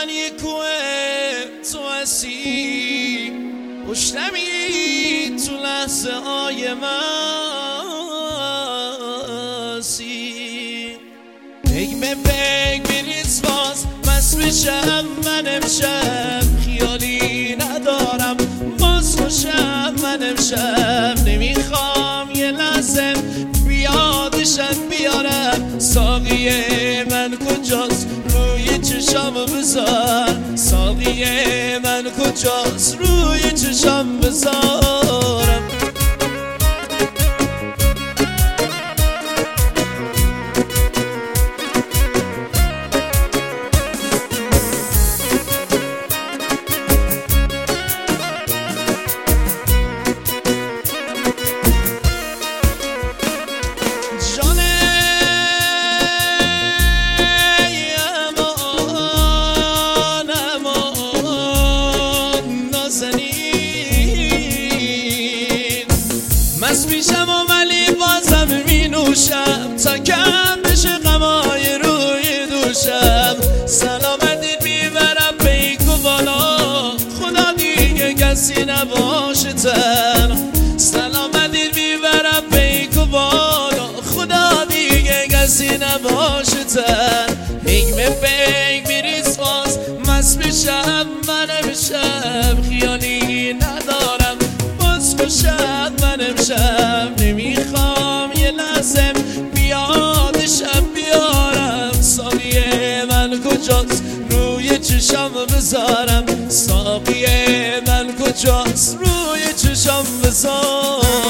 من یه کوه تو هستی پشتمی تو لحظه های مسی بگ به بگ بریز باز مست بشم من امشب خیالی ندارم باز خوشم من امشب نمیخوام یه لحظه بیادشم بیارم ساقی من کجاست روی چشم بذار ساقی من کجاست روی چشم بذارم مست میشم و ولی بازم می نوشم تا کم بشه غمای روی دوشم سلامتی میبرم پیک و بالا خدا دیگه کسی نباشه تن سلامتی میبرم پیک و بالا خدا دیگه کسی نباشه تن پیک به پیک میریز باز مست میشم من امشب خیالی ندارم باز خوشم من امشب نمیخوام یه لحظه بیادشم بیارم ساقی من کجاست روی چشم بذارم ساقی من کجاست روی چشم بذارم